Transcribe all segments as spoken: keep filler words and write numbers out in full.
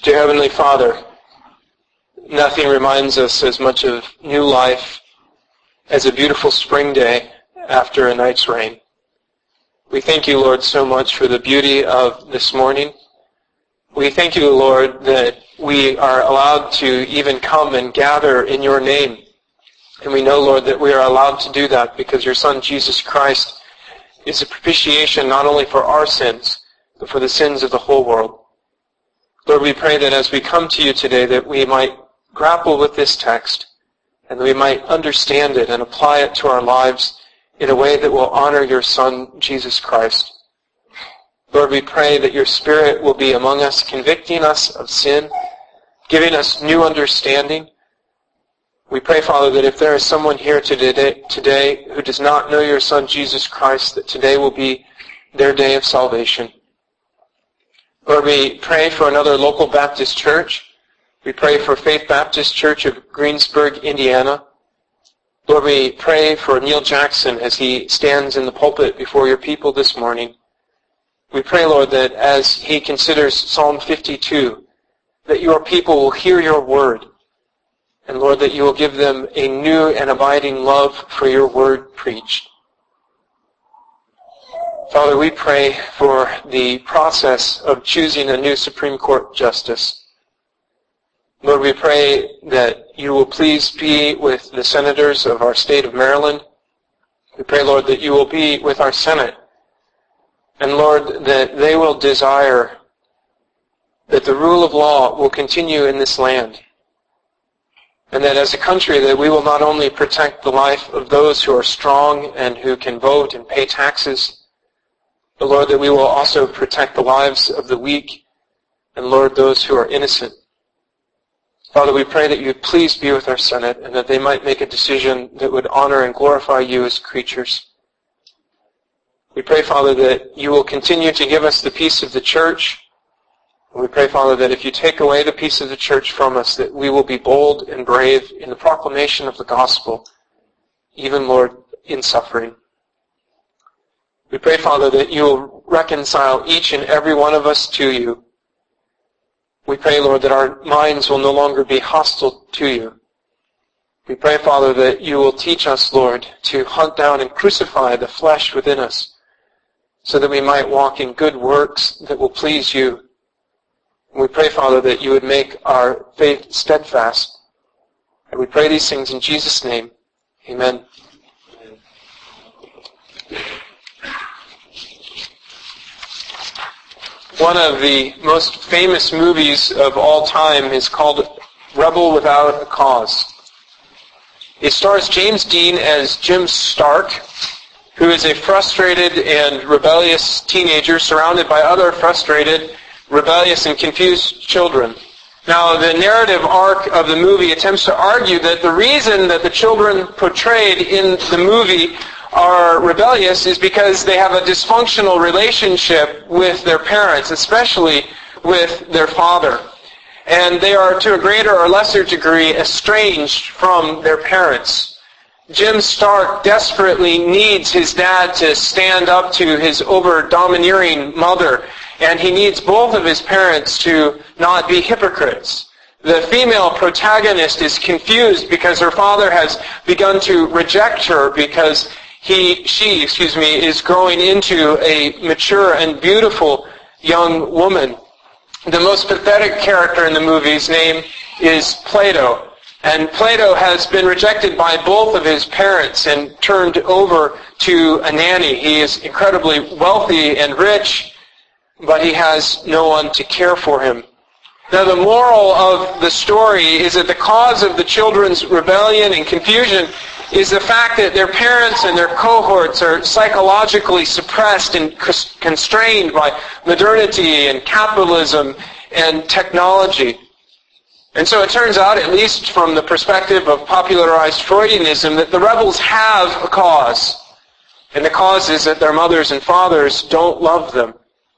Dear Heavenly Father, nothing reminds us as much of new life as a beautiful spring day after a night's rain. We thank you, Lord, so much for the beauty of this morning. We thank you, Lord, that we are allowed to even come and gather in your name. And we know, Lord, that we are allowed to do that because your Son, Jesus Christ, is a propitiation not only for our sins, but for the sins of the whole world. Lord, we pray that as we come to you today, that we might grapple with this text and that we might understand it and apply it to our lives in a way that will honor your Son, Jesus Christ. Lord, we pray that your Spirit will be among us, convicting us of sin, giving us new understanding. We pray, Father, that if there is someone here today, today who does not know your Son, Jesus Christ, that today will be their day of salvation. Lord, we pray for another local Baptist church. We pray for Faith Baptist Church of Greensburg, Indiana. Lord, we pray for Neil Jackson as he stands in the pulpit before your people this morning. We pray, Lord, that as he considers Psalm fifty-two, that your people will hear your word. And Lord, that you will give them a new and abiding love for your word preached. Father, we pray for the process of choosing a new Supreme Court justice. Lord, we pray that you will please be with the senators of our state of Maryland. We pray, Lord, that you will be with our Senate. And Lord, that they will desire that the rule of law will continue in this land. And that as a country that we will not only protect the life of those who are strong and who can vote and pay taxes, but Lord, that we will also protect the lives of the weak and Lord, those who are innocent. Father, we pray that you would please be with our Senate and that they might make a decision that would honor and glorify you as creatures. We pray, Father, that you will continue to give us the peace of the church. And we pray, Father, that if you take away the peace of the church from us, that we will be bold and brave in the proclamation of the gospel, even, Lord, in suffering. We pray, Father, that you will reconcile each and every one of us to you. We pray, Lord, that our minds will no longer be hostile to you. We pray, Father, that you will teach us, Lord, to hunt down and crucify the flesh within us so that we might walk in good works that will please you. And we pray, Father, that you would make our faith steadfast. And we pray these things in Jesus' name. Amen. One of the most famous movies of all time is called Rebel Without a Cause. It stars James Dean as Jim Stark, who is a frustrated and rebellious teenager surrounded by other frustrated, rebellious, and confused children. Now, the narrative arc of the movie attempts to argue that the reason that the children portrayed in the movie are rebellious is because they have a dysfunctional relationship with their parents, especially with their father. And they are, to a greater or lesser degree, estranged from their parents. Jim Stark desperately needs his dad to stand up to his over-domineering mother, and he needs both of his parents to not be hypocrites. The female protagonist is confused because her father has begun to reject her because he, she, excuse me, is growing into a mature and beautiful young woman. The most pathetic character in the movie's name is Plato. And Plato has been rejected by both of his parents and turned over to a nanny. He is incredibly wealthy and rich, but he has no one to care for him. Now, the moral of the story is that the cause of the children's rebellion and confusion is the fact that their parents and their cohorts are psychologically suppressed and constrained by modernity and capitalism and technology. And so it turns out, at least from the perspective of popularized Freudianism, that the rebels have a cause. And the cause is that their mothers and fathers don't love them.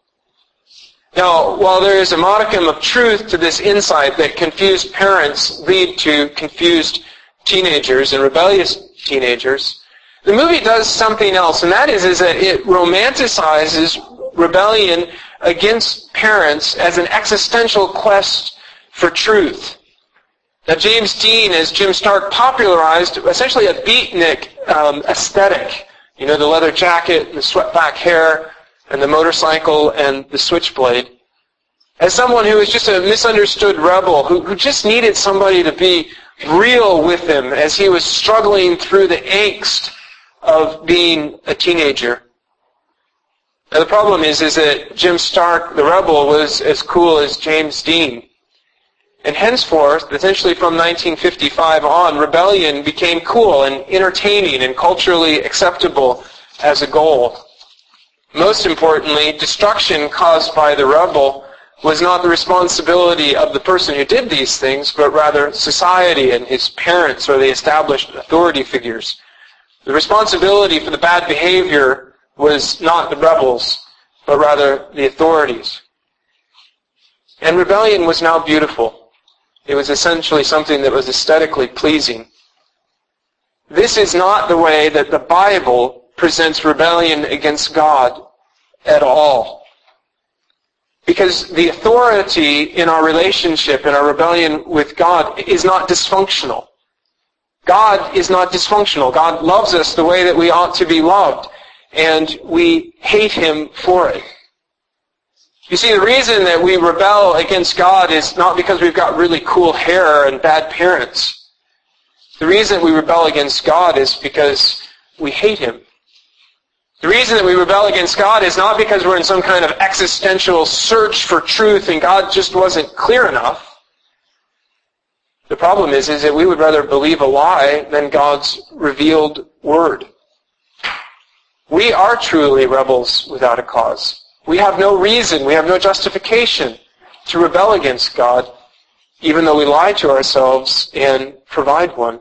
Now, while there is a modicum of truth to this insight that confused parents lead to confused teenagers and rebellious teenagers, the movie does something else, and that is, is that it romanticizes rebellion against parents as an existential quest for truth. Now, James Dean, as Jim Stark, popularized essentially a beatnik um, aesthetic. You know, the leather jacket and the swept-back hair and the motorcycle and the switchblade. As someone who was just a misunderstood rebel who, who just needed somebody to be real with him as he was struggling through the angst of being a teenager. Now, the problem is, is that Jim Stark, the rebel, was as cool as James Dean. And henceforth, essentially from nineteen fifty-five on, rebellion became cool and entertaining and culturally acceptable as a goal. Most importantly, destruction caused by the rebel was not the responsibility of the person who did these things, but rather society and his parents or the established authority figures. The responsibility for the bad behavior was not the rebels, but rather the authorities. And rebellion was now beautiful. It was essentially something that was aesthetically pleasing. This is not the way that the Bible presents rebellion against God at all. Because the authority in our relationship, in our rebellion with God, is not dysfunctional. God is not dysfunctional. God loves us the way that we ought to be loved, and we hate Him for it. You see, the reason that we rebel against God is not because we've got really cool hair and bad parents. The reason we rebel against God is because we hate Him. The reason that we rebel against God is not because we're in some kind of existential search for truth and God just wasn't clear enough. The problem is, is that we would rather believe a lie than God's revealed word. We are truly rebels without a cause. We have no reason, we have no justification to rebel against God, even though we lie to ourselves and provide one.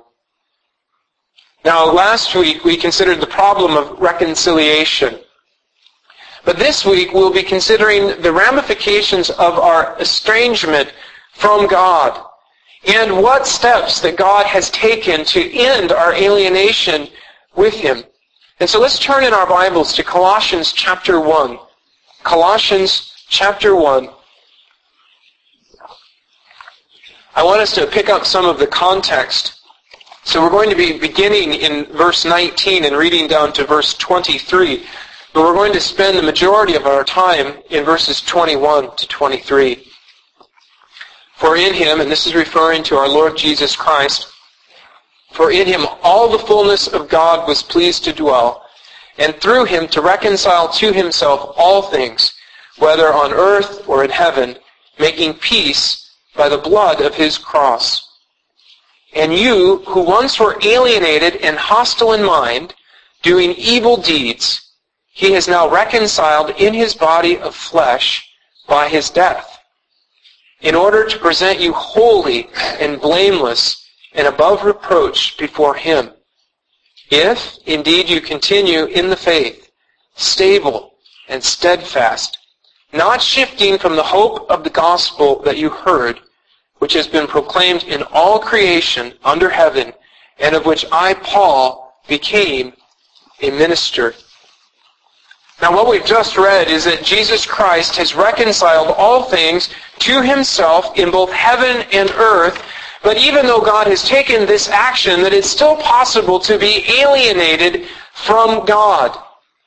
Now, last week we considered the problem of reconciliation. But this week we'll be considering the ramifications of our estrangement from God and what steps that God has taken to end our alienation with Him. And so let's turn in our Bibles to Colossians chapter one. Colossians chapter one. I want us to pick up some of the context. So we're going to be beginning in verse nineteen and reading down to verse twenty-three. But we're going to spend the majority of our time in verses twenty-one to twenty-three. For in Him, and this is referring to our Lord Jesus Christ, for in Him all the fullness of God was pleased to dwell, and through Him to reconcile to Himself all things, whether on earth or in heaven, making peace by the blood of His cross. And you, who once were alienated and hostile in mind, doing evil deeds, He has now reconciled in His body of flesh by His death, in order to present you holy and blameless and above reproach before Him. If, indeed, you continue in the faith, stable and steadfast, not shifting from the hope of the gospel that you heard, which has been proclaimed in all creation under heaven, and of which I, Paul, became a minister. Now, what we've just read is that Jesus Christ has reconciled all things to Himself in both heaven and earth. But even though God has taken this action, that it's still possible to be alienated from God.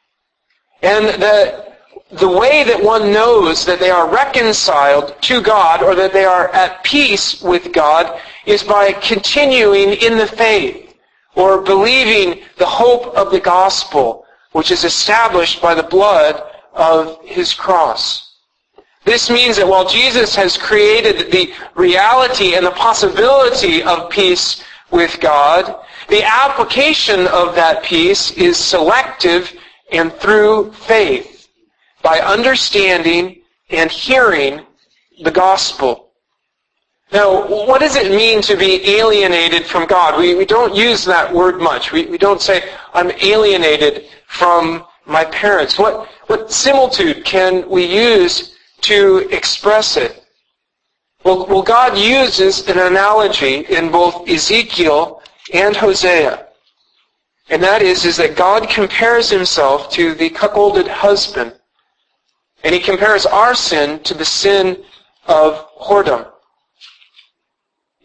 And the, the way that one knows that they are reconciled to God, or that they are at peace with God, is by continuing in the faith, or believing the hope of the gospel, which is established by the blood of His cross. This means that while Jesus has created the reality and the possibility of peace with God, the application of that peace is selective and through faith, by understanding and hearing the gospel. Now, what does it mean to be alienated from God? We, we don't use that word much. We, we don't say, I'm alienated from my parents. What, what similitude can we use to express it? Well, well, God uses an analogy in both Ezekiel and Hosea. And that is, is that God compares Himself to the cuckolded husband. And He compares our sin to the sin of whoredom.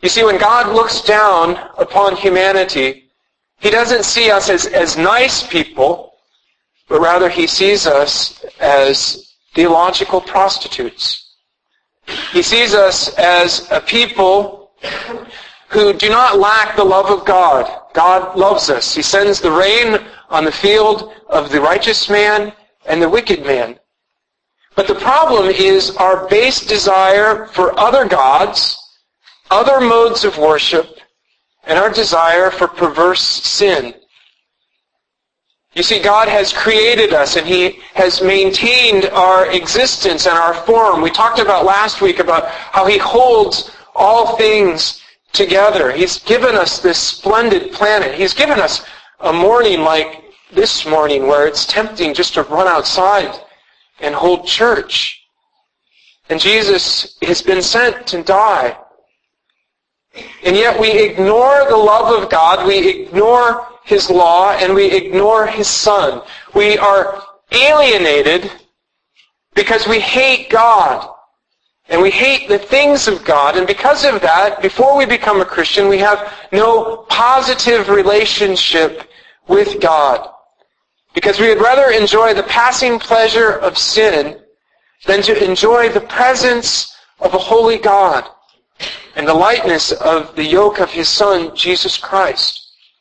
You see, when God looks down upon humanity, He doesn't see us as, as nice people, but rather He sees us as theological prostitutes. He sees us as a people who do not lack the love of God. God loves us. He sends the rain on the field of the righteous man and the wicked man. But the problem is our base desire for other gods, other modes of worship, and our desire for perverse sin. You see, God has created us and He has maintained our existence and our form. We talked about last week about how He holds all things together. He's given us this splendid planet. He's given us a morning like this morning where it's tempting just to run outside and hold church. And Jesus has been sent to die. And yet we ignore the love of God, we ignore His law, and we ignore His Son. We are alienated because we hate God. And we hate the things of God. And because of that, before we become a Christian, we have no positive relationship with God. Because we would rather enjoy the passing pleasure of sin than to enjoy the presence of a holy God and the lightness of the yoke of His Son, Jesus Christ.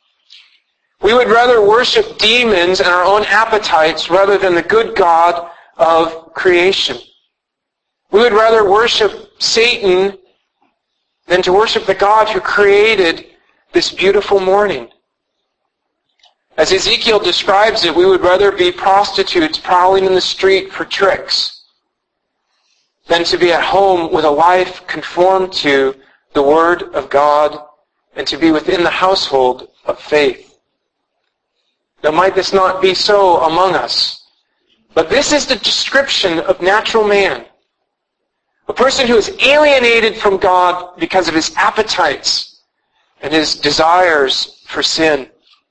We would rather worship demons and our own appetites rather than the good God of creation. We would rather worship Satan than to worship the God who created this beautiful morning. As Ezekiel describes it, we would rather be prostitutes prowling in the street for tricks than to be at home with a life conformed to the Word of God and to be within the household of faith. Now, might this not be so among us? But this is the description of natural man. A person who is alienated from God because of his appetites and his desires for sin.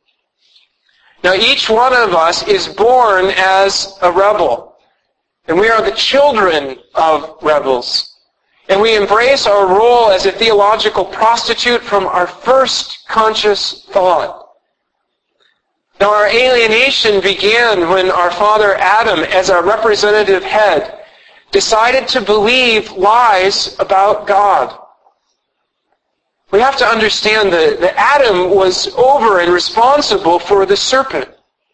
Now, each one of us is born as a rebel. And we are the children of rebels. And we embrace our role as a theological prostitute from our first conscious thought. Now, our alienation began when our father Adam, as our representative head, decided to believe lies about God. We have to understand that, that Adam was over and responsible for the serpent.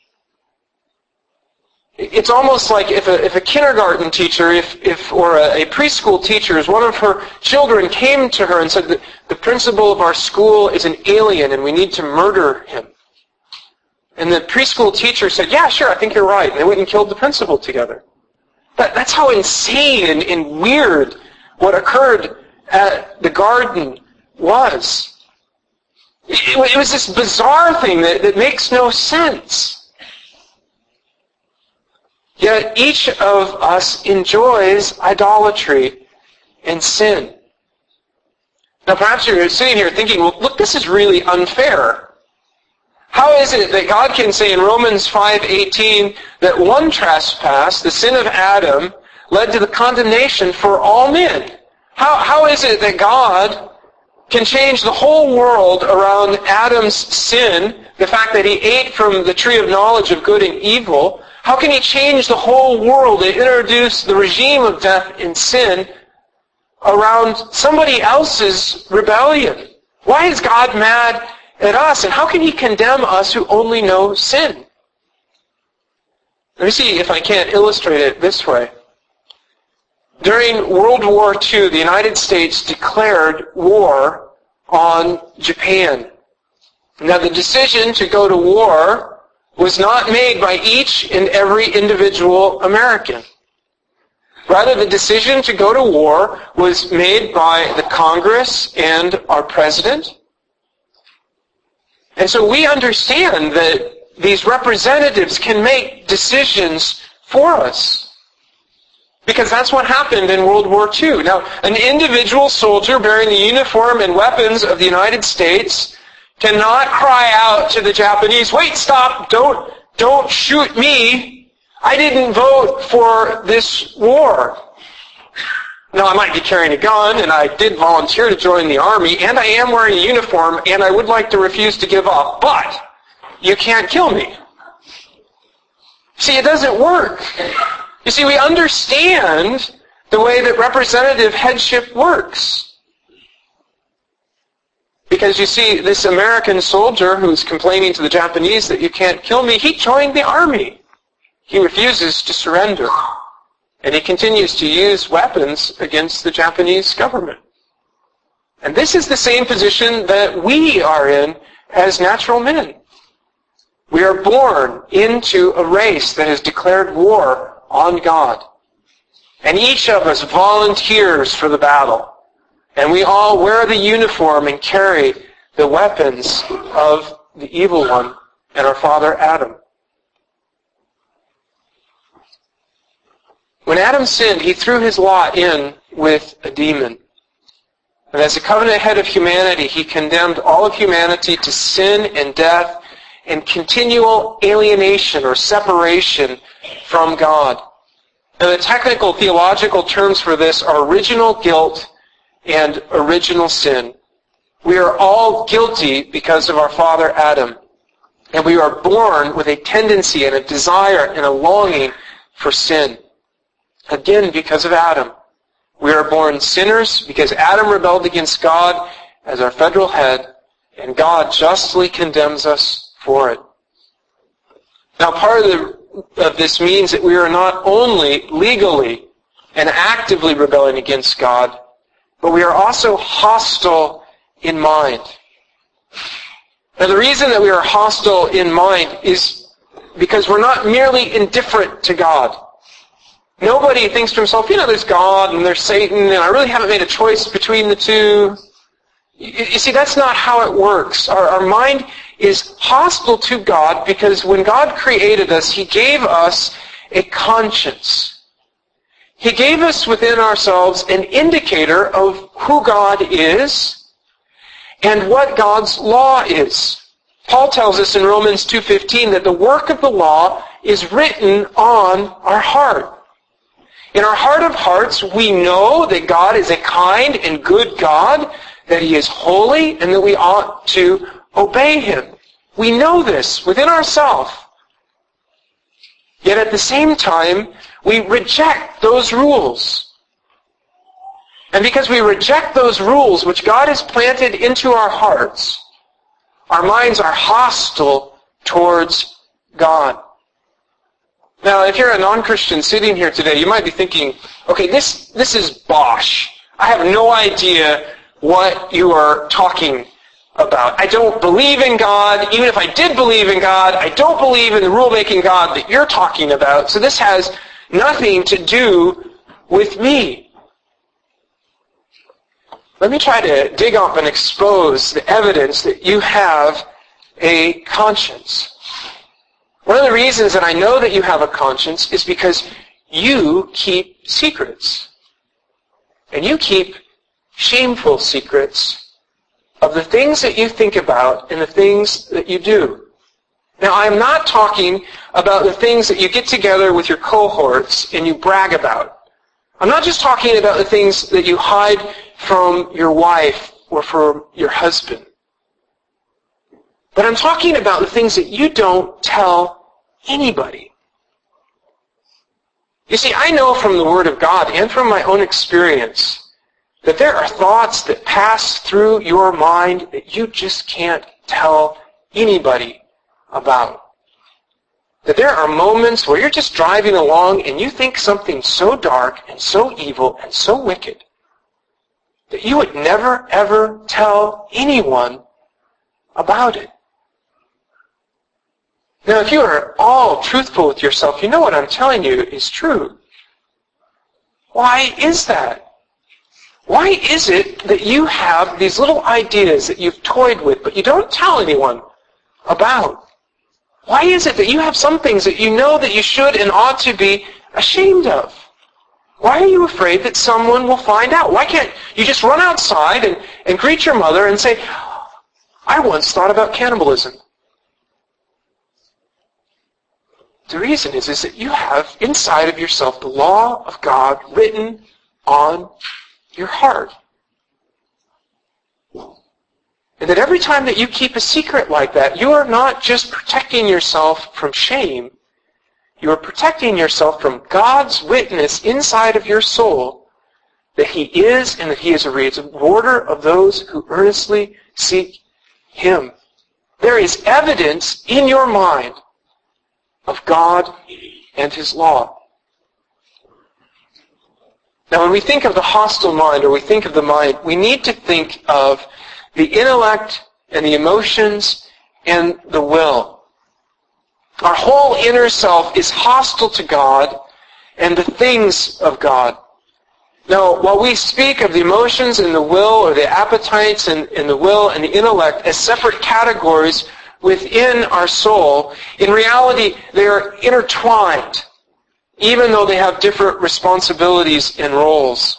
It's almost like if a, if a kindergarten teacher, if, if or a, a preschool teacher, as one of her children came to her and said that the principal of our school is an alien and we need to murder him. And the preschool teacher said, yeah, sure, I think you're right. And they went and killed the principal together. That, that's how insane and, and weird what occurred at the garden was. It, it was this bizarre thing that, that makes no sense. Yet each of us enjoys idolatry and sin. Now perhaps you're sitting here thinking, well, look, this is really unfair. How is it that God can say in Romans five eighteen that one trespass, the sin of Adam, led to the condemnation for all men? How, how is it that God can change the whole world around Adam's sin, the fact that he ate from the tree of knowledge of good and evil? How can He change the whole world and introduce the regime of death and sin around somebody else's rebellion? Why is God mad at us? And how can He condemn us who only know sin? Let me see if I can't illustrate it this way. During World War Two, the United States declared war on Japan. Now, the decision to go to war was not made by each and every individual American. Rather, the decision to go to war was made by the Congress and our President. And so we understand that these representatives can make decisions for us. Because that's what happened in World War Two. Now, an individual soldier bearing the uniform and weapons of the United States cannot cry out to the Japanese, wait, stop, don't, don't shoot me. I didn't vote for this war. Now, I might be carrying a gun, and I did volunteer to join the army, and I am wearing a uniform, and I would like to refuse to give up, but you can't kill me. See, it doesn't work. You see, we understand the way that representative headship works. Because you see, this American soldier who's complaining to the Japanese that you can't kill me, he joined the army. He refuses to surrender. And he continues to use weapons against the Japanese government. And this is the same position that we are in as natural men. We are born into a race that has declared war on God. And each of us volunteers for the battle. And we all wear the uniform and carry the weapons of the evil one and our father Adam. When Adam sinned, he threw his lot in with a demon. And as the covenant head of humanity, he condemned all of humanity to sin and death and continual alienation or separation from God. And the technical theological terms for this are original guilt and original sin. We are all guilty because of our father Adam. And we are born with a tendency and a desire and a longing for sin. Again, because of Adam. We are born sinners because Adam rebelled against God as our federal head, and God justly condemns us for it. Now, part of, the, of this means that we are not only legally and actively rebelling against God, but we are also hostile in mind. Now, the reason that we are hostile in mind is because we're not merely indifferent to God. Nobody thinks to himself, you know, there's God and there's Satan, and I really haven't made a choice between the two. You, you see, that's not how it works. Our, our mind is hostile to God because when God created us, He gave us a conscience. He gave us within ourselves an indicator of who God is and what God's law is. Paul tells us in Romans two fifteen that the work of the law is written on our heart. In our heart of hearts, we know that God is a kind and good God, that He is holy, and that we ought to obey Him. We know this within ourselves. Yet at the same time, we reject those rules. And because we reject those rules which God has planted into our hearts, our minds are hostile towards God. Now, if you're a non-Christian sitting here today, you might be thinking, okay, this, this is bosh. I have no idea what you are talking about. I don't believe in God. Even if I did believe in God, I don't believe in the rule-making God that you're talking about. So this has nothing to do with me. Let me try to dig up and expose the evidence that you have a conscience. One of the reasons that I know that you have a conscience is because you keep secrets. And you keep shameful secrets of the things that you think about and the things that you do. Now, I'm not talking about the things that you get together with your cohorts and you brag about. I'm not just talking about the things that you hide from your wife or from your husband. But I'm talking about the things that you don't tell anybody. You see, I know from the Word of God and from my own experience that there are thoughts that pass through your mind that you just can't tell anybody about. That there are moments where you're just driving along and you think something so dark and so evil and so wicked that you would never, ever tell anyone about it. Now, if you are all truthful with yourself, you know what I'm telling you is true. Why is that? Why is it that you have these little ideas that you've toyed with, but you don't tell anyone about? Why is it that you have some things that you know that you should and ought to be ashamed of? Why are you afraid that someone will find out? Why can't you just run outside and, and greet your mother and say, I once thought about cannibalism? The reason is, is that you have inside of yourself the law of God written on your heart. And that every time that you keep a secret like that, you are not just protecting yourself from shame, you are protecting yourself from God's witness inside of your soul that He is and that He is a rewarder of those who earnestly seek Him. There is evidence in your mind of God and His law. Now, when we think of the hostile mind, or we think of the mind, we need to think of the intellect and the emotions and the will. Our whole inner self is hostile to God and the things of God. Now, while we speak of the emotions and the will, or the appetites and, and the will and the intellect as separate categories within our soul, in reality they are intertwined, even though they have different responsibilities and roles.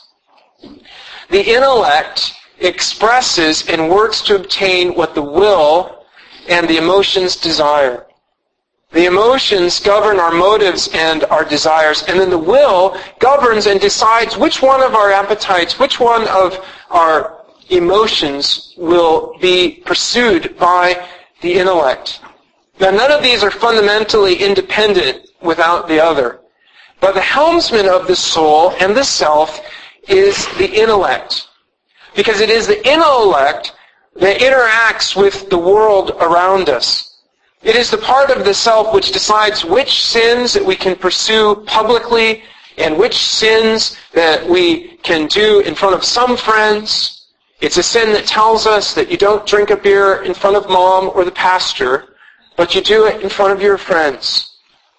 The intellect expresses and works to obtain what the will and the emotions desire. The emotions govern our motives and our desires, and then the will governs and decides which one of our appetites, which one of our emotions will be pursued by the intellect. Now, none of these are fundamentally independent without the other. But the helmsman of the soul and the self is the intellect. Because it is the intellect that interacts with the world around us. It is the part of the self which decides which sins that we can pursue publicly and which sins that we can do in front of some friends. It's a sin that tells us that you don't drink a beer in front of mom or the pastor, but you do it in front of your friends.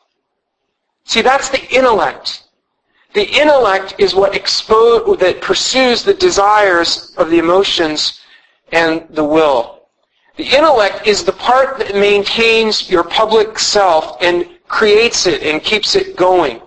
See, that's the intellect. The intellect is what expo- that pursues the desires of the emotions and the will. The intellect is the part that maintains your public self and creates it and keeps it going.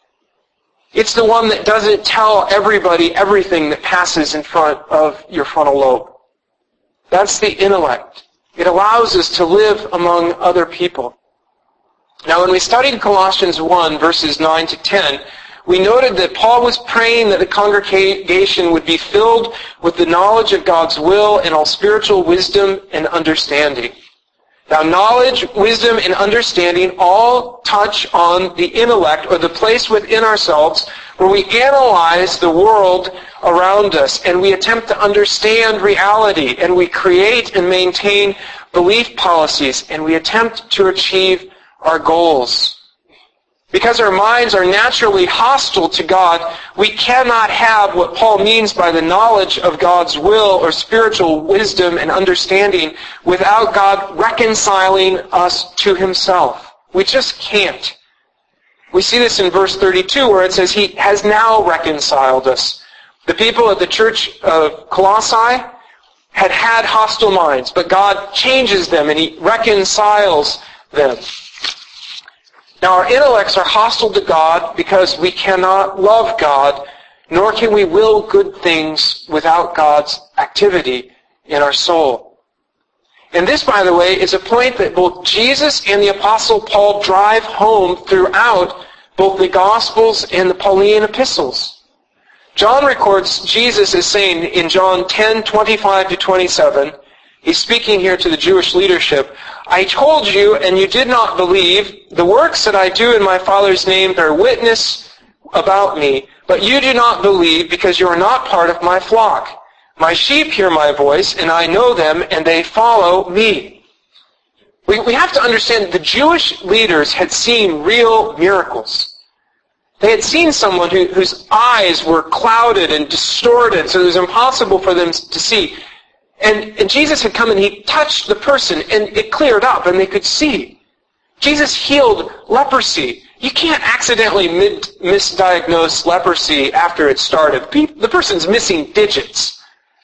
It's the one that doesn't tell everybody everything that passes in front of your frontal lobe. That's the intellect. It allows us to live among other people. Now, when we studied Colossians one, verses nine to ten, we noted that Paul was praying that the congregation would be filled with the knowledge of God's will and all spiritual wisdom and understanding. Now, knowledge, wisdom, and understanding all touch on the intellect, or the place within ourselves where we analyze the world around us and we attempt to understand reality, and we create and maintain belief policies, and we attempt to achieve our goals. Because our minds are naturally hostile to God, we cannot have what Paul means by the knowledge of God's will or spiritual wisdom and understanding without God reconciling us to Himself. We just can't. We see this in verse thirty-two where it says He has now reconciled us. The people at the church of Colossae had had hostile minds, but God changes them and He reconciles them. Now, our intellects are hostile to God because we cannot love God, nor can we will good things without God's activity in our soul. And this, by the way, is a point that both Jesus and the Apostle Paul drive home throughout both the Gospels and the Pauline epistles. John records Jesus as saying in John ten, twenty-five to twenty-seven, he's speaking here to the Jewish leadership, I told you, and you did not believe. The works that I do in my Father's name bear witness about me, but you do not believe because you are not part of my flock. My sheep hear my voice, and I know them, and they follow me. We, we have to understand that the Jewish leaders had seen real miracles. They had seen someone who, whose eyes were clouded and distorted, so it was impossible for them to see. And, and Jesus had come and He touched the person and it cleared up and they could see. Jesus healed leprosy. You can't accidentally mid, misdiagnose leprosy after it started. The person's missing digits.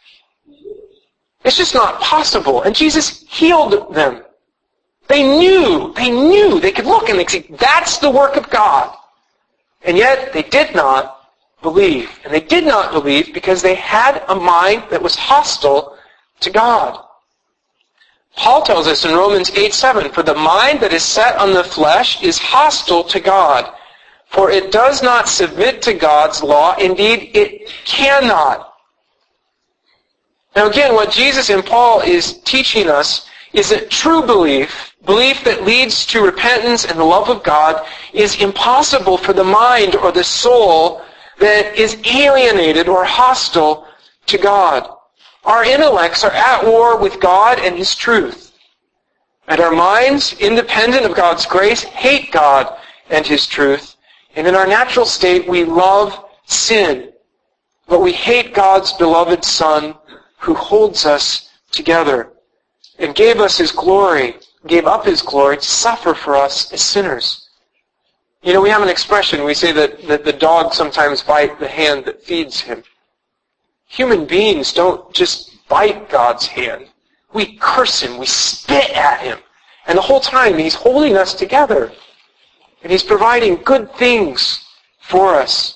It's just not possible. And Jesus healed them. They knew, they knew, they could look and they could see, that's the work of God. And yet they did not believe. And they did not believe because they had a mind that was hostile to God. Paul tells us in Romans eight seven, for the mind that is set on the flesh is hostile to God. For it does not submit to God's law. Indeed, it cannot. Now again, what Jesus and Paul is teaching us is that true belief, belief that leads to repentance and the love of God, is impossible for the mind or the soul that is alienated or hostile to God. Our intellects are at war with God and His truth. And our minds, independent of God's grace, hate God and His truth. And in our natural state, we love sin. But we hate God's beloved Son, who holds us together and gave us His glory, gave up His glory to suffer for us as sinners. You know, we have an expression, we say that, that the dog sometimes bites the hand that feeds him. Human beings don't just bite God's hand. We curse Him, we spit at Him. And the whole time He's holding us together. And He's providing good things for us.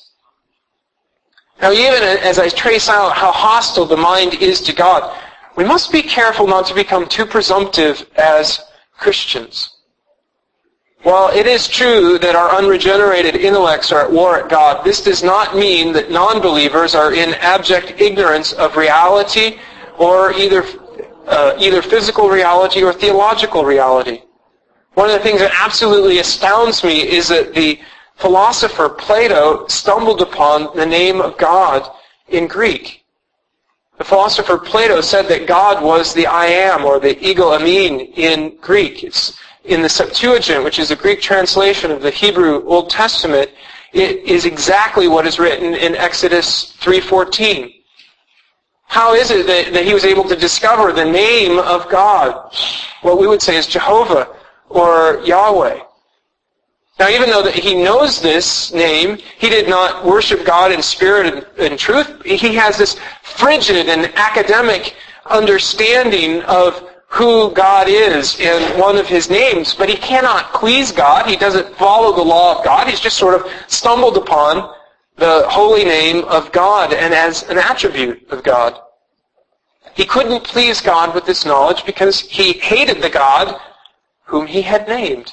Now, even as I trace out how hostile the mind is to God, we must be careful not to become too presumptive as Christians. While it is true that our unregenerated intellects are at war at God, this does not mean that non-believers are in abject ignorance of reality or either, uh, either physical reality or theological reality. One of the things that absolutely astounds me is that the philosopher Plato stumbled upon the name of God in Greek. The philosopher Plato said that God was the I am, or the ego emin in Greek. It's in the Septuagint, which is a Greek translation of the Hebrew Old Testament. It is exactly what is written in Exodus three fourteen. How is it that, that he was able to discover the name of God? What we would say is Jehovah or Yahweh. Now, even though that he knows this name, he did not worship God in spirit and, and truth. He has this frigid and academic understanding of who God is in one of His names, but he cannot please God. He doesn't follow the law of God. He's just sort of stumbled upon the holy name of God and as an attribute of God. He couldn't please God with this knowledge because he hated the God whom he had named.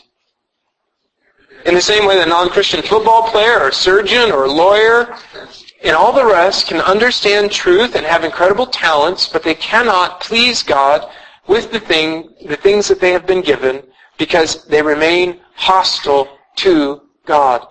In the same way that a non-Christian football player or surgeon or lawyer and all the rest can understand truth and have incredible talents, but they cannot please God with the thing, the things that they have been given because they remain hostile to God.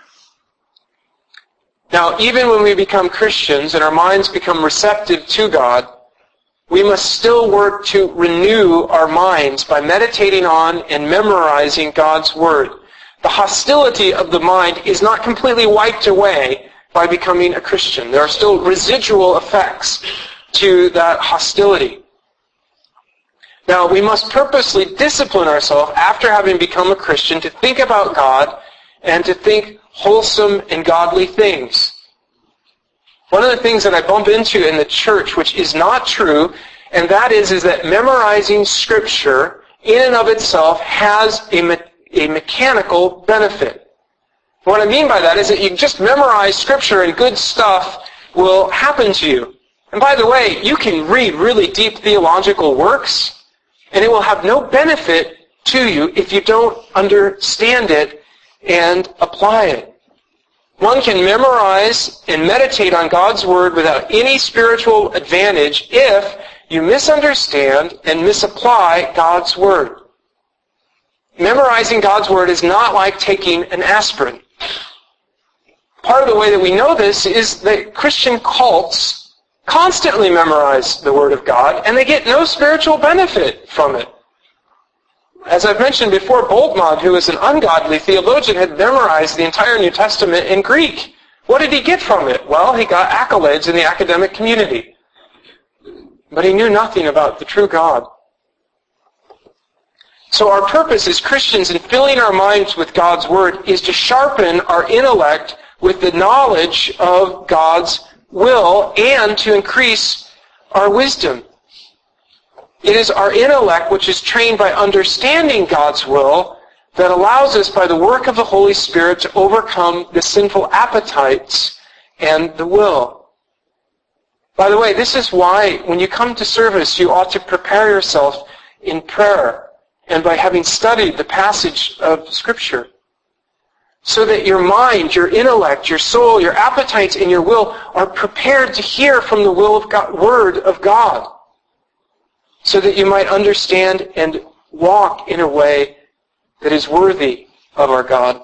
Now, even when we become Christians and our minds become receptive to God, we must still work to renew our minds by meditating on and memorizing God's Word. The hostility of the mind is not completely wiped away by becoming a Christian. There are still residual effects to that hostility. Now, we must purposely discipline ourselves after having become a Christian to think about God and to think wholesome and godly things. One of the things that I bump into in the church, which is not true, and that is, is that memorizing Scripture in and of itself has a a mechanical benefit. What I mean by that is that you just memorize Scripture and good stuff will happen to you. And by the way, you can read really deep theological works, and it will have no benefit to you if you don't understand it and apply it. One can memorize and meditate on God's Word without any spiritual advantage if you misunderstand and misapply God's Word. Memorizing God's Word is not like taking an aspirin. Part of the way that we know this is that Christian cults constantly memorize the Word of God, and they get no spiritual benefit from it. As I've mentioned before, Bultmann, who is an ungodly theologian, had memorized the entire New Testament in Greek. What did he get from it? Well, he got accolades in the academic community. But he knew nothing about the true God. So our purpose as Christians in filling our minds with God's Word is to sharpen our intellect with the knowledge of God's will and to increase our wisdom. It is our intellect which is trained by understanding God's will that allows us by the work of the Holy Spirit to overcome the sinful appetites and the will. By the way, this is why when you come to service you ought to prepare yourself in prayer and by having studied the passage of Scripture. so that your mind, your intellect, your soul, your appetites, and your will are prepared to hear from the will of God, word of God, so that you might understand and walk in a way that is worthy of our God.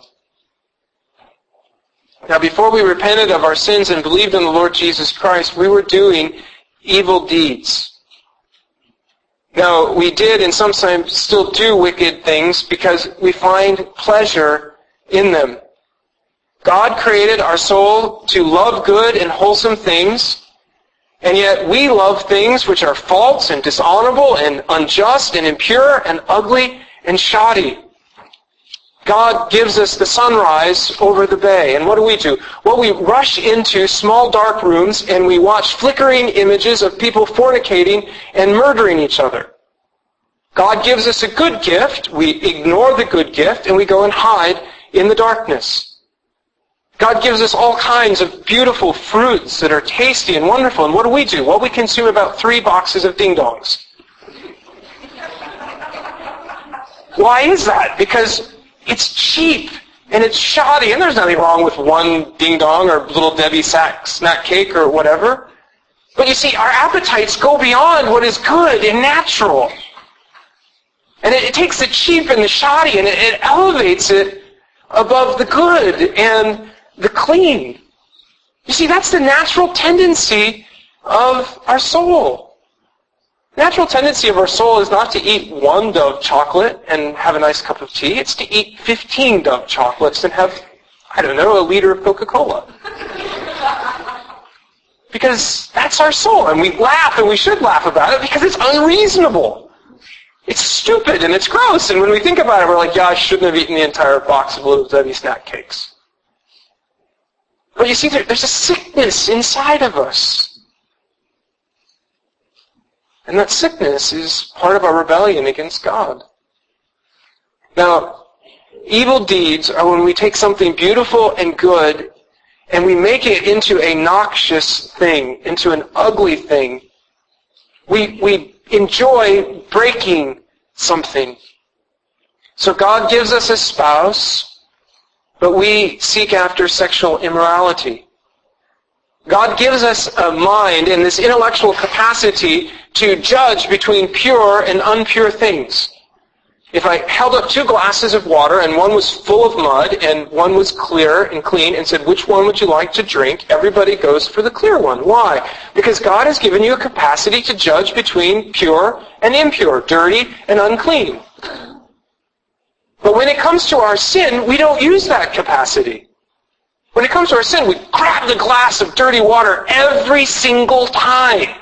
Now, before we repented of our sins and believed in the Lord Jesus Christ, we were doing evil deeds. Now, we did and sometimes still do wicked things because we find pleasure in them. God created our soul to love good and wholesome things, and yet we love things which are false and dishonorable and unjust and impure and ugly and shoddy. God gives us the sunrise over the bay, and what do we do? Well, we rush into small dark rooms and we watch flickering images of people fornicating and murdering each other. God gives us a good gift, we ignore the good gift, and we go and hide in the darkness. God gives us all kinds of beautiful fruits that are tasty and wonderful, and what do we do? Well, we consume about three boxes of ding-dongs. Why is that? Because it's cheap, and it's shoddy, and there's nothing wrong with one ding-dong or little Debbie sack, snack cake or whatever. But you see, our appetites go beyond what is good and natural. And it, it takes the cheap and the shoddy, and it, it elevates it above the good and the clean. You see, that's the natural tendency of our soul. Natural tendency of our soul is not to eat one Dove chocolate and have a nice cup of tea. It's to eat fifteen Dove chocolates and have, I don't know, a liter of Coca-Cola. Because that's our soul, and we laugh, and we should laugh about it because it's unreasonable. It's stupid, and it's gross, and when we think about it, we're like, yeah, I shouldn't have eaten the entire box of Little Debbie snack cakes. But you see, there, there's a sickness inside of us. And that sickness is part of our rebellion against God. Now, evil deeds are when we take something beautiful and good and we make it into a noxious thing, into an ugly thing. We, we enjoy breaking something. So God gives us a spouse, but we seek after sexual immorality. God gives us a mind and this intellectual capacity to judge between pure and impure things. If I held up two glasses of water and one was full of mud and one was clear and clean and said, which one would you like to drink? Everybody goes for the clear one. Why? Because God has given you a capacity to judge between pure and impure, dirty and unclean. But when it comes to our sin, we don't use that capacity. When it comes to our sin, we grab the glass of dirty water every single time.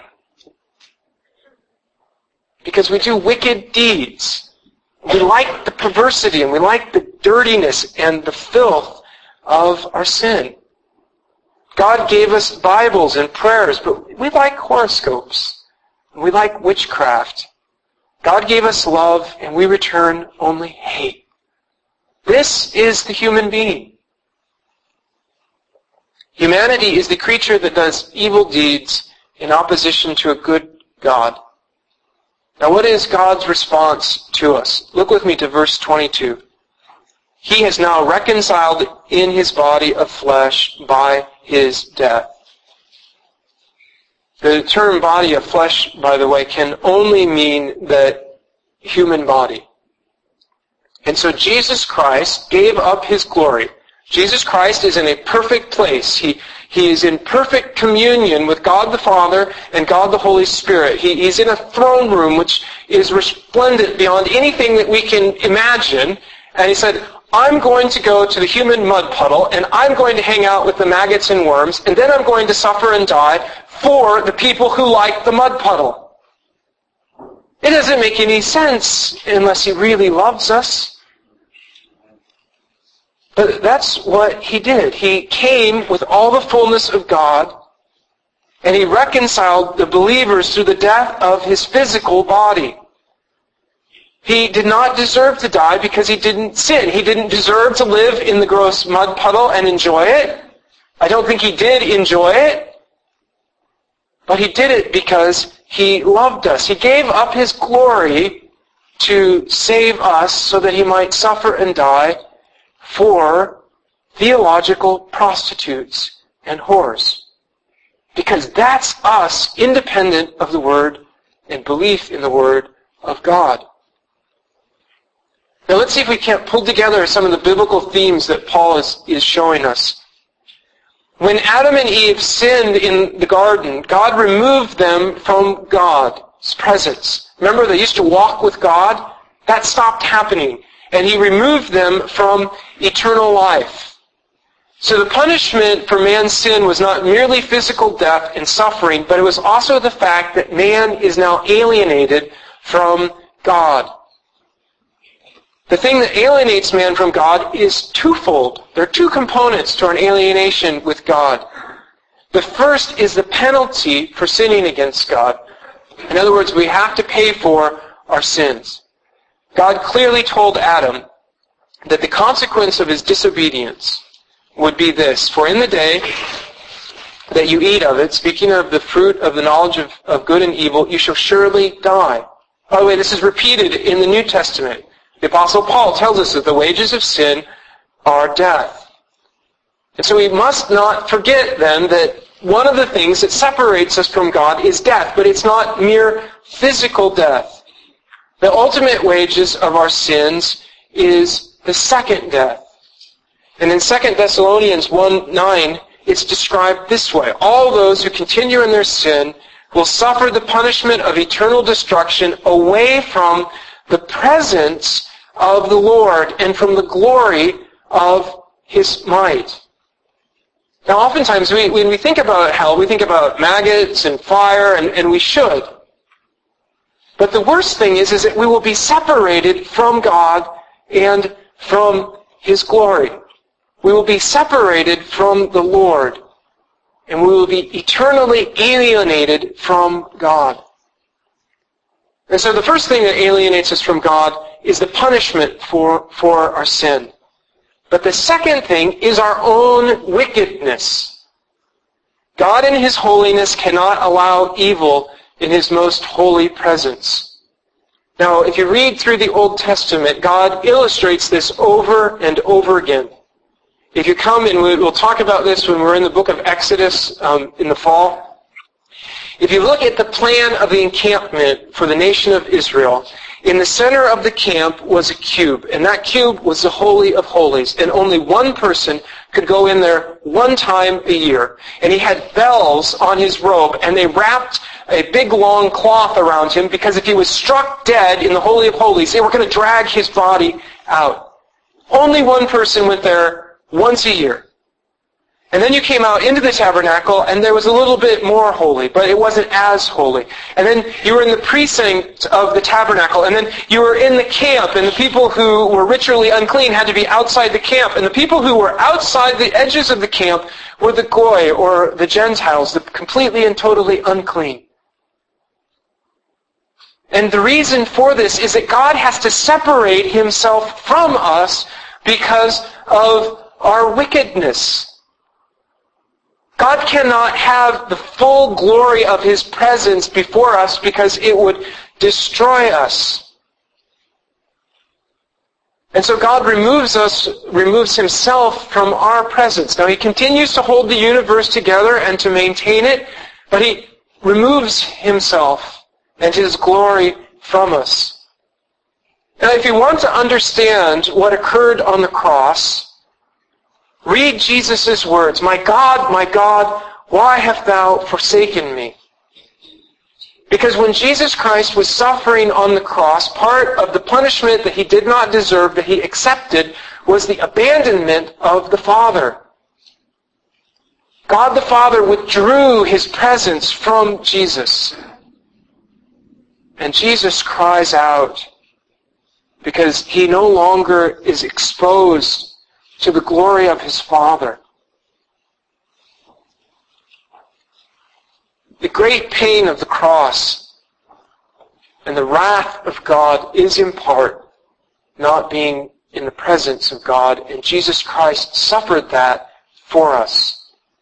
Because we do wicked deeds. We like the perversity and we like the dirtiness and the filth of our sin. God gave us Bibles and prayers, but we like horoscopes. We like witchcraft. God gave us love and we return only hate. This is the human being. Humanity is the creature that does evil deeds in opposition to a good God. Now, what is God's response to us? Look with me to verse twenty-two. He has now reconciled in his body of flesh by his death. The term body of flesh, by the way, can only mean the human body. And so Jesus Christ gave up his glory. Jesus Christ is in a perfect place. He, he is in perfect communion with God the Father and God the Holy Spirit. He, he's in a throne room which is resplendent beyond anything that we can imagine. And he said, I'm going to go to the human mud puddle and I'm going to hang out with the maggots and worms and then I'm going to suffer and die for the people who like the mud puddle. It doesn't make any sense unless he really loves us. But that's what he did. He came with all the fullness of God, and he reconciled the believers through the death of his physical body. He did not deserve to die because he didn't sin. He didn't deserve to live in the gross mud puddle and enjoy it. I don't think he did enjoy it. But he did it because he loved us. He gave up his glory to save us so that he might suffer and die for theological prostitutes and whores. Because that's us, independent of the Word and belief in the Word of God. Now let's see if we can't pull together some of the biblical themes that Paul is, is showing us. When Adam and Eve sinned in the garden, God removed them from God's presence. Remember, they used to walk with God? That stopped happening. And He removed them from eternal life. So the punishment for man's sin was not merely physical death and suffering, but it was also the fact that man is now alienated from God. The thing that alienates man from God is twofold. There are two components to our alienation with God. The first is the penalty for sinning against God. In other words, we have to pay for our sins. God clearly told Adam that the consequence of his disobedience would be this: for in the day that you eat of it, speaking of the fruit of the knowledge of, of good and evil, you shall surely die. By the way, this is repeated in the New Testament. The Apostle Paul tells us that the wages of sin are death. And so we must not forget then that one of the things that separates us from God is death, but it's not mere physical death. The ultimate wages of our sins is the second death. And in Second Thessalonians one nine, it's described this way: all those who continue in their sin will suffer the punishment of eternal destruction away from the presence of the Lord and from the glory of His might. Now oftentimes we, when we think about hell, we think about maggots and fire, and, and we should. But the worst thing is, is that we will be separated from God and from His glory. We will be separated from the Lord, and we will be eternally alienated from God. And so the first thing that alienates us from God is the punishment for, for our sin. But the second thing is our own wickedness. God in His holiness cannot allow evil in His most holy presence. Now, if you read through the Old Testament, God illustrates this over and over again. If you come, and we'll talk about this when we're in the book of Exodus um, in the fall. If you look at the plan of the encampment for the nation of Israel, in the center of the camp was a cube, and that cube was the Holy of Holies, and only one person could go in there one time a year. And he had bells on his robe, and they wrapped a big long cloth around him, because if he was struck dead in the Holy of Holies, they were going to drag his body out. Only one person went there once a year. And then you came out into the tabernacle, and there was a little bit more holy, but it wasn't as holy. And then you were in the precinct of the tabernacle, and then you were in the camp, and the people who were ritually unclean had to be outside the camp. And the people who were outside the edges of the camp were the Goy, or the Gentiles, the completely and totally unclean. And the reason for this is that God has to separate Himself from us because of our wickedness. God cannot have the full glory of His presence before us because it would destroy us. And so God removes us, removes Himself from our presence. Now He continues to hold the universe together and to maintain it, but He removes Himself and His glory from us. Now if you want to understand what occurred on the cross, read Jesus' words, "My God, my God, why hast thou forsaken me?" Because when Jesus Christ was suffering on the cross, part of the punishment that He did not deserve, that He accepted, was the abandonment of the Father. God the Father withdrew His presence from Jesus. And Jesus cries out because He no longer is exposed to the glory of His Father. The great pain of the cross and the wrath of God is in part not being in the presence of God, and Jesus Christ suffered that for us.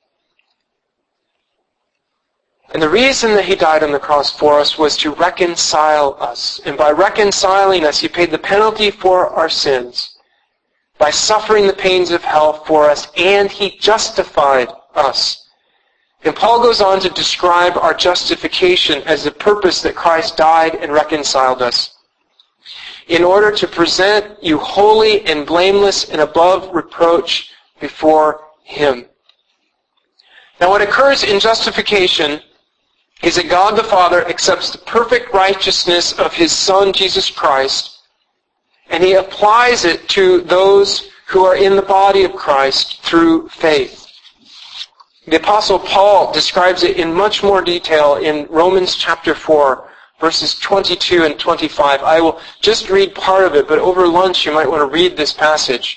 And the reason that He died on the cross for us was to reconcile us. And by reconciling us, He paid the penalty for our sins. by suffering the pains of hell for us, and he justified us. And Paul goes on to describe our justification as the purpose that Christ died and reconciled us, in order to present you holy and blameless and above reproach before him. Now what occurs in justification is that God the Father accepts the perfect righteousness of his Son, Jesus Christ, and he applies it to those who are in the body of Christ through faith. The Apostle Paul describes it in much more detail in Romans chapter four, verses twenty-two and twenty-five. I will just read part of it, but over lunch you might want to read this passage.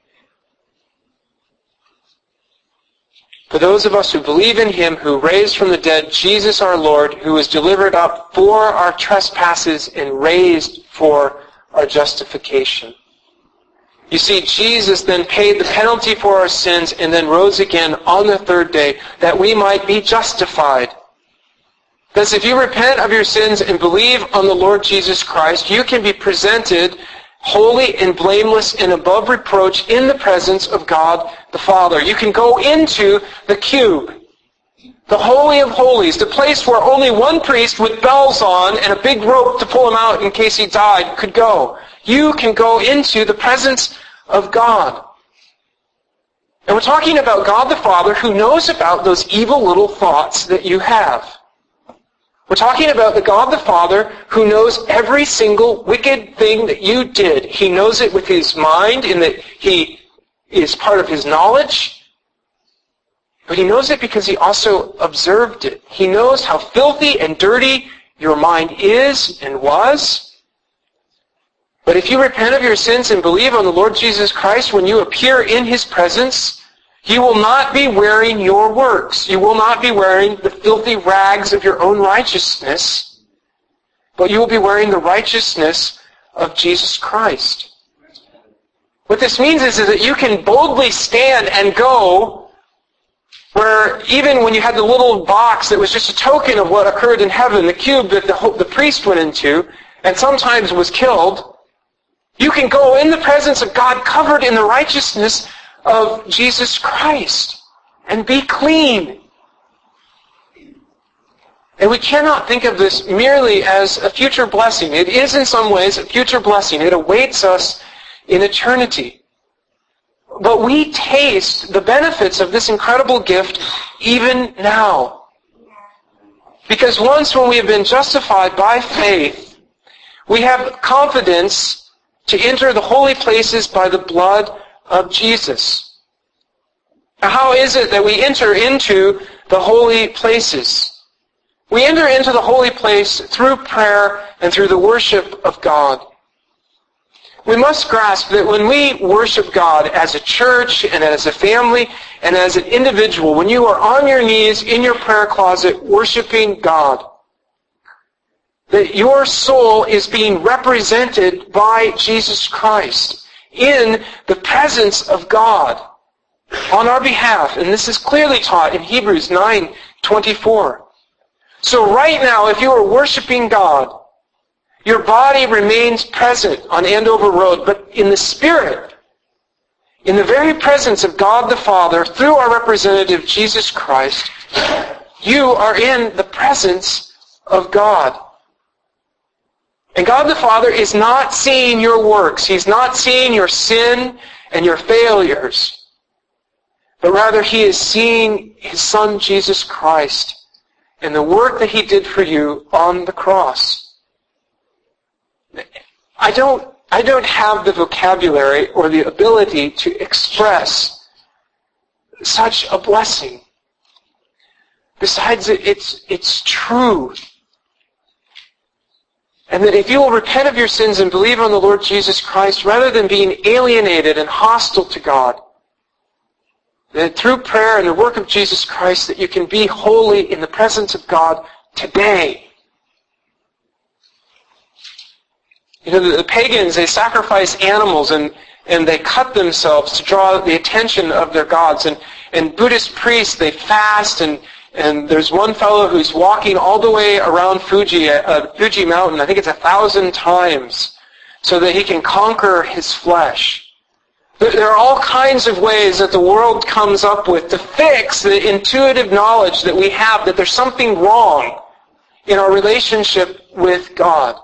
For those of us who believe in him who raised from the dead Jesus our Lord, who was delivered up for our trespasses and raised for our justification. You see, Jesus then paid the penalty for our sins and then rose again on the third day that we might be justified. Thus, if you repent of your sins and believe on the Lord Jesus Christ, you can be presented holy and blameless and above reproach in the presence of God the Father. You can go into the cube, the Holy of Holies, the place where only one priest with bells on and a big rope to pull him out in case he died could go. You can go into the presence of God. And we're talking about God the Father who knows about those evil little thoughts that you have. We're talking about the God the Father who knows every single wicked thing that you did. He knows it with his mind in that he is part of his knowledge. But he knows it because he also observed it. He knows how filthy and dirty your mind is and was. But if you repent of your sins and believe on the Lord Jesus Christ, when you appear in his presence, you will not be wearing your works. You will not be wearing the filthy rags of your own righteousness, but you will be wearing the righteousness of Jesus Christ. What this means is, is that you can boldly stand and go where even when you had the little box that was just a token of what occurred in heaven, the cube that the, the priest went into and sometimes was killed, you can go in the presence of God covered in the righteousness of Jesus Christ and be clean. And we cannot think of this merely as a future blessing. It is in some ways a future blessing. It awaits us in eternity. But we taste the benefits of this incredible gift even now. Because once when we have been justified by faith, we have confidence to enter the holy places by the blood of Jesus. Now, how is it that we enter into the holy places? We enter into the holy place through prayer and through the worship of God. We must grasp that when we worship God as a church and as a family and as an individual, when you are on your knees in your prayer closet worshiping God, that your soul is being represented by Jesus Christ in the presence of God on our behalf. And this is clearly taught in Hebrews nine twenty-four. So right now, if you are worshiping God, your body remains present on Andover Road, but in the Spirit, in the very presence of God the Father, through our representative Jesus Christ, you are in the presence of God. And God the Father is not seeing your works. He's not seeing your sin and your failures. But rather He is seeing His Son Jesus Christ and the work that He did for you on the cross. I don't, I don't have the vocabulary or the ability to express such a blessing. Besides, it's, it's true. And that if you will repent of your sins and believe on the Lord Jesus Christ, rather than being alienated and hostile to God, that through prayer and the work of Jesus Christ, that you can be holy in the presence of God today. You know, the, the pagans, they sacrifice animals and, and they cut themselves to draw the attention of their gods. And, and Buddhist priests, they fast, and And there's one fellow who's walking all the way around Fuji, uh, Fuji Mountain, I think it's a thousand times, so that he can conquer his flesh. There are all kinds of ways that the world comes up with to fix the intuitive knowledge that we have that there's something wrong in our relationship with God.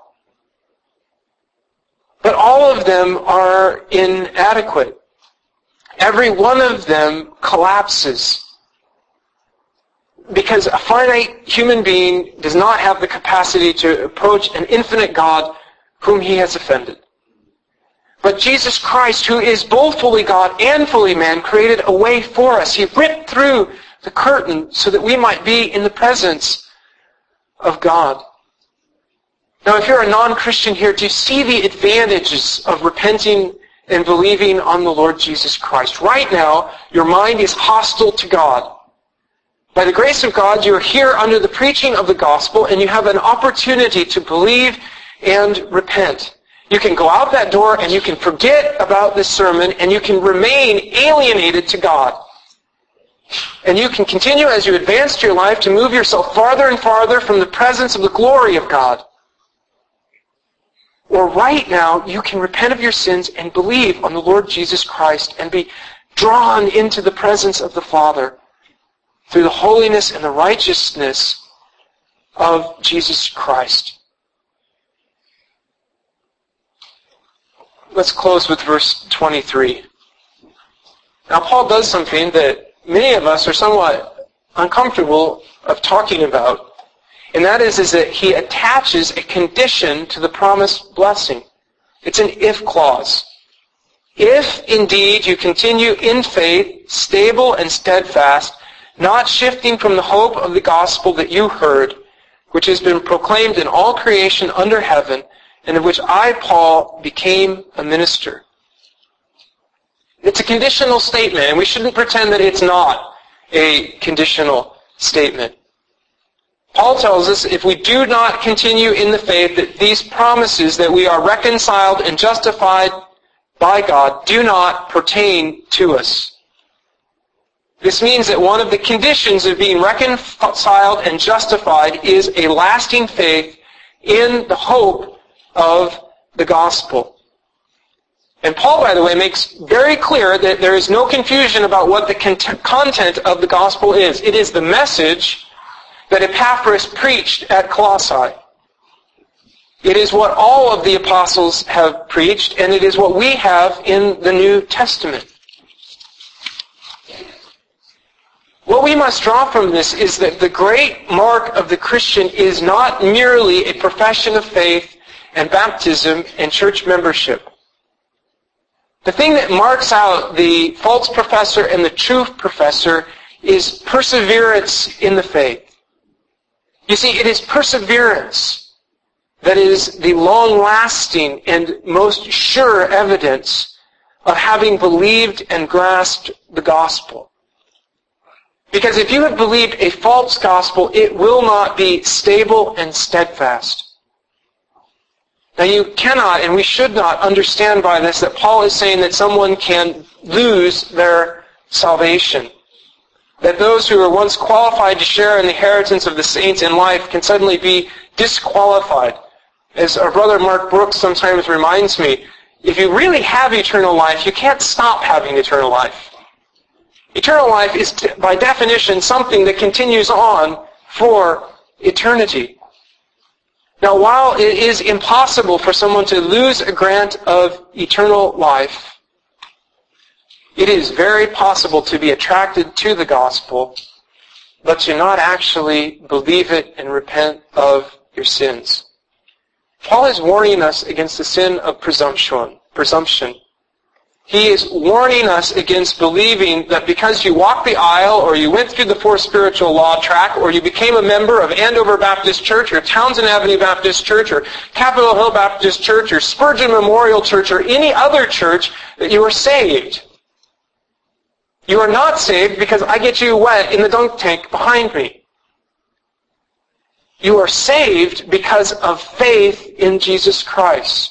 But all of them are inadequate. Every one of them collapses because a finite human being does not have the capacity to approach an infinite God whom he has offended. But Jesus Christ, who is both fully God and fully man, created a way for us. He ripped through the curtain so that we might be in the presence of God. Now, if you're a non-Christian here, do you see the advantages of repenting and believing on the Lord Jesus Christ? Right now, your mind is hostile to God. By the grace of God, you are here under the preaching of the gospel, and you have an opportunity to believe and repent. You can go out that door and you can forget about this sermon and you can remain alienated to God. And you can continue as you advance to your life to move yourself farther and farther from the presence of the glory of God. Or right now, you can repent of your sins and believe on the Lord Jesus Christ and be drawn into the presence of the Father through the holiness and the righteousness of Jesus Christ. Let's close with verse twenty-three. Now, Paul does something that many of us are somewhat uncomfortable of talking about, and that is, is that he attaches a condition to the promised blessing. It's an if clause. If indeed you continue in faith, stable and steadfast, not shifting from the hope of the gospel that you heard, which has been proclaimed in all creation under heaven, and of which I, Paul, became a minister. It's a conditional statement, and we shouldn't pretend that it's not a conditional statement. Paul tells us if we do not continue in the faith, that these promises that we are reconciled and justified by God do not pertain to us. This means that one of the conditions of being reconciled and justified is a lasting faith in the hope of the gospel. And Paul, by the way, makes very clear that there is no confusion about what the content of the gospel is. It is the message that Epaphras preached at Colossae. It is what all of the apostles have preached, and it is what we have in the New Testament. What we must draw from this is that the great mark of the Christian is not merely a profession of faith and baptism and church membership. The thing that marks out the false professor and the true professor is perseverance in the faith. You see, it is perseverance that is the long-lasting and most sure evidence of having believed and grasped the gospel. Because if you have believed a false gospel, it will not be stable and steadfast. Now you cannot, and we should not, understand by this that Paul is saying that someone can lose their salvation. That those who were once qualified to share in the inheritance of the saints in life can suddenly be disqualified. As our brother Mark Brooks sometimes reminds me, if you really have eternal life, you can't stop having eternal life. Eternal life is, by definition, something that continues on for eternity. Now, while it is impossible for someone to lose a grant of eternal life, it is very possible to be attracted to the gospel, but to not actually believe it and repent of your sins. Paul is warning us against the sin of presumption. Presumption. He is warning us against believing that because you walked the aisle or you went through the four spiritual law track or you became a member of Andover Baptist Church or Townsend Avenue Baptist Church or Capitol Hill Baptist Church or Spurgeon Memorial Church or any other church that you are saved. You are not saved because I get you wet in the dunk tank behind me. You are saved because of faith in Jesus Christ.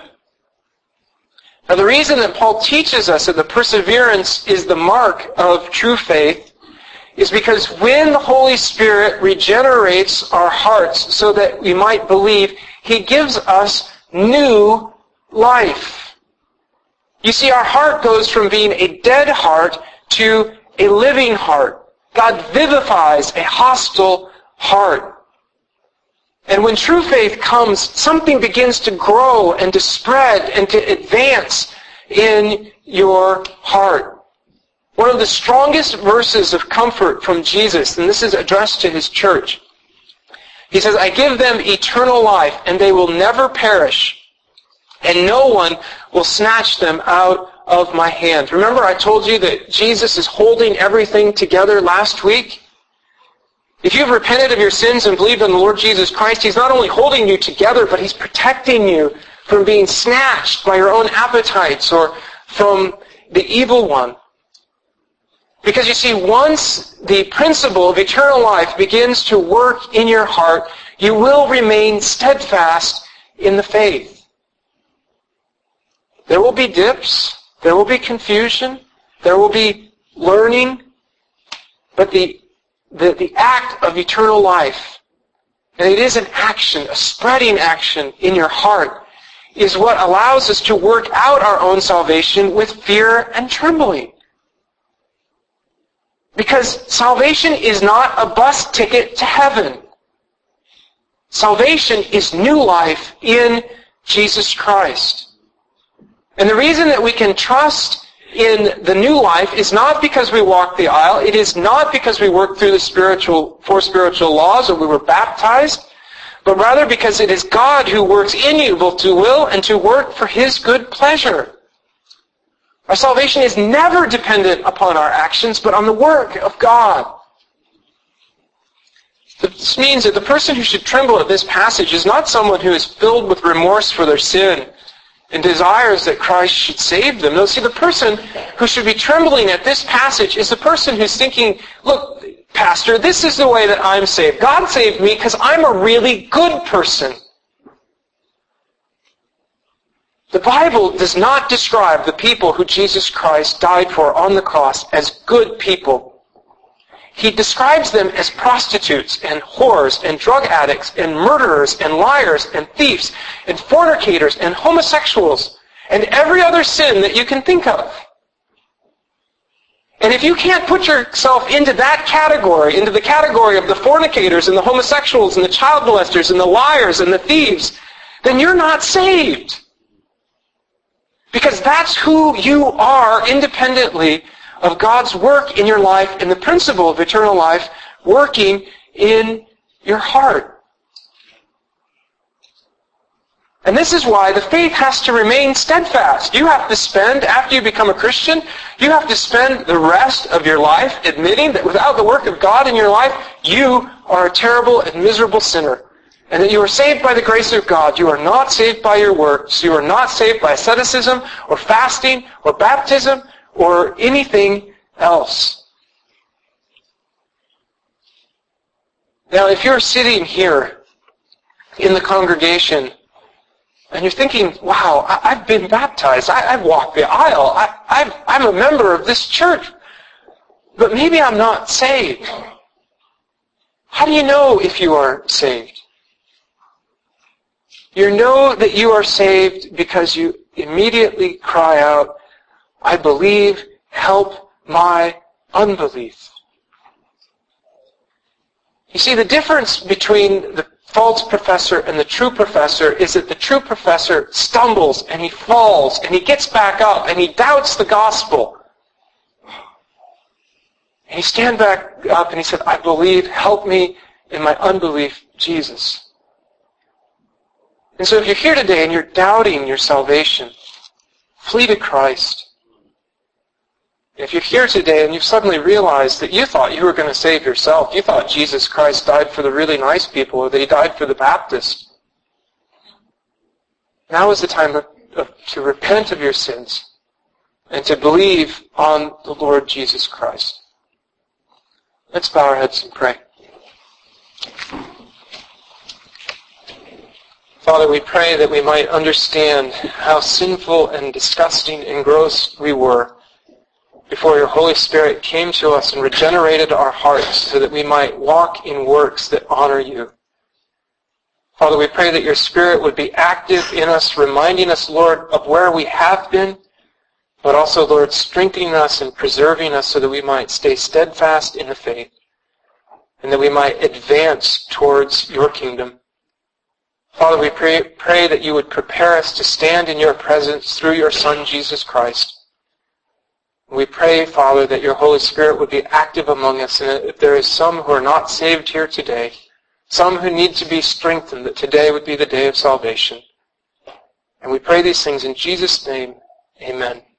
Now, the reason that Paul teaches us that the perseverance is the mark of true faith is because when the Holy Spirit regenerates our hearts so that we might believe, He gives us new life. You see, our heart goes from being a dead heart to a living heart. God vivifies a hostile heart. And when true faith comes, something begins to grow and to spread and to advance in your heart. One of the strongest verses of comfort from Jesus, and this is addressed to his church. He says, I give them eternal life, and they will never perish, and no one will snatch them out of my hand. Remember I told you that Jesus is holding everything together last week? If you've repented of your sins and believed in the Lord Jesus Christ, he's not only holding you together, but he's protecting you from being snatched by your own appetites or from the evil one. Because you see, once the principle of eternal life begins to work in your heart, you will remain steadfast in the faith. There will be dips, there will be confusion, there will be learning, but the, the, the act of eternal life, and it is an action, a spreading action in your heart, is what allows us to work out our own salvation with fear and trembling. Because salvation is not a bus ticket to heaven. Salvation is new life in Jesus Christ. And the reason that we can trust in the new life is not because we walk the aisle. It is not because we work through the spiritual, four spiritual laws or we were baptized, but rather because it is God who works in you both to will and to work for his good pleasure. Our salvation is never dependent upon our actions, but on the work of God. This means that the person who should tremble at this passage is not someone who is filled with remorse for their sin and desires that Christ should save them. No, see, the person who should be trembling at this passage is the person who's thinking, look, Pastor, this is the way that I'm saved. God saved me because I'm a really good person. The Bible does not describe the people who Jesus Christ died for on the cross as good people. He describes them as prostitutes and whores and drug addicts and murderers and liars and thieves and fornicators and homosexuals and every other sin that you can think of. And if you can't put yourself into that category, into the category of the fornicators and the homosexuals and the child molesters and the liars and the thieves, then you're not saved. Because that's who you are independently of God's work in your life and the principle of eternal life working in your heart. And this is why the faith has to remain steadfast. You have to spend, after you become a Christian, you have to spend the rest of your life admitting that without the work of God in your life, you are a terrible and miserable sinner. And that you are saved by the grace of God. You are not saved by your works. You are not saved by asceticism or fasting or baptism or anything else. Now, if you're sitting here in the congregation and you're thinking, wow, I, I've been baptized. I, I've walked the aisle. I, I've, I'm a member of this church. But maybe I'm not saved. How do you know if you are saved? You know that you are saved because you immediately cry out, I believe, help my unbelief. You see, the difference between the false professor and the true professor is that the true professor stumbles and he falls and he gets back up and he doubts the gospel. And he stands back up and he said, I believe, help me in my unbelief, Jesus. And so if you're here today and you're doubting your salvation, flee to Christ. If you're here today and you've suddenly realized that you thought you were going to save yourself, you thought Jesus Christ died for the really nice people or that he died for the Baptist, now is the time of, of, to repent of your sins and to believe on the Lord Jesus Christ. Let's bow our heads and pray. Father, we pray that we might understand how sinful and disgusting and gross we were before your Holy Spirit came to us and regenerated our hearts so that we might walk in works that honor you. Father, we pray that your Spirit would be active in us, reminding us, Lord, of where we have been, but also, Lord, strengthening us and preserving us so that we might stay steadfast in the faith and that we might advance towards your kingdom. Father, we pray, pray that you would prepare us to stand in your presence through your Son, Jesus Christ. We pray, Father, that your Holy Spirit would be active among us, and that if there is some who are not saved here today, some who need to be strengthened, that today would be the day of salvation. And we pray these things in Jesus' name. Amen.